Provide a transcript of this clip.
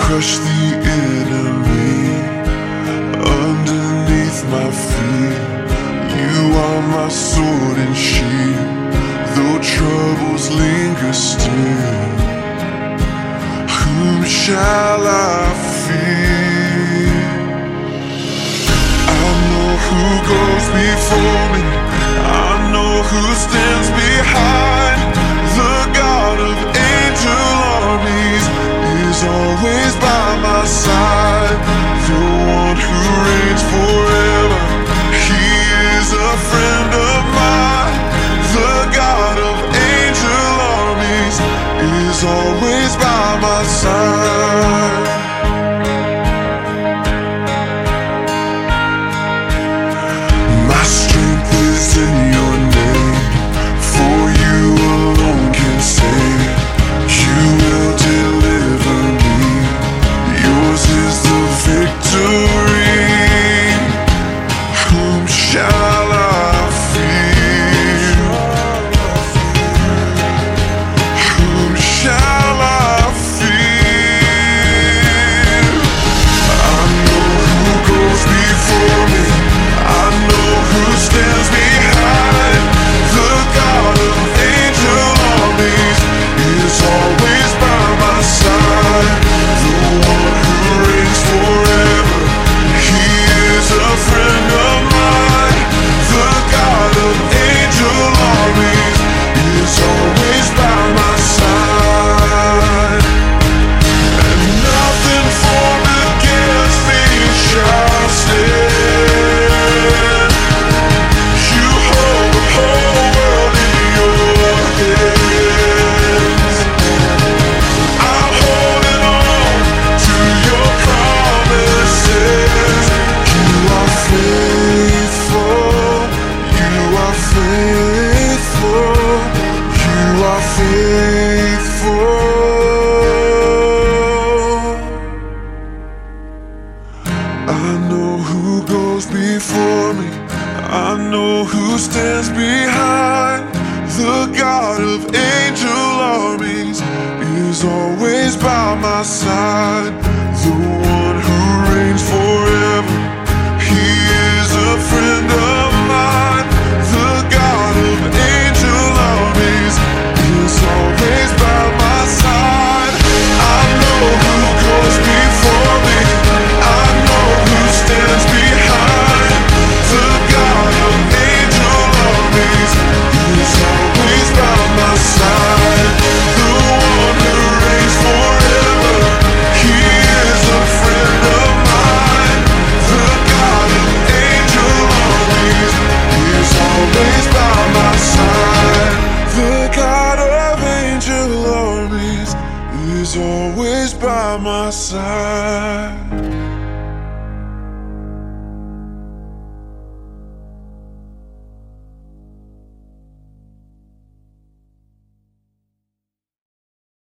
crush the enemy underneath my feet. You are my sword and shield, though troubles linger still. Whom shall I fear? I know who goes before me, I know who stands behind. The God of angel armies is always by my side. The one who reigns forever, he is a friend of mine. The God of angel armies is always by my side. My strength is in your name, for you alone can save. You will deliver me, yours is the victory. Whom shall I fear? Whom shall I fear? I know who goes before me, I know who stands behind. The God of angel armies is always by my side. The one who reigns forever, he is a friend of mine. The God of angel armies is always by my side. And nothing formed against me shall stand. You hold the whole world in your hands. I'm holding on to your promises. You are faithful, you are faithful, you are faithful. I know who goes before me, I know who stands behind. The God of angel armies is always by my side. The one who reigns forever, he is a friend of mine. The God of angel armies is always by my side. I know who goes before me, I know who stands behind. The God of angel armies is always by my side. The one who reigns forever, he is a friend of mine. The God of angel armies is always by my side. The God of angel armies is always by my side.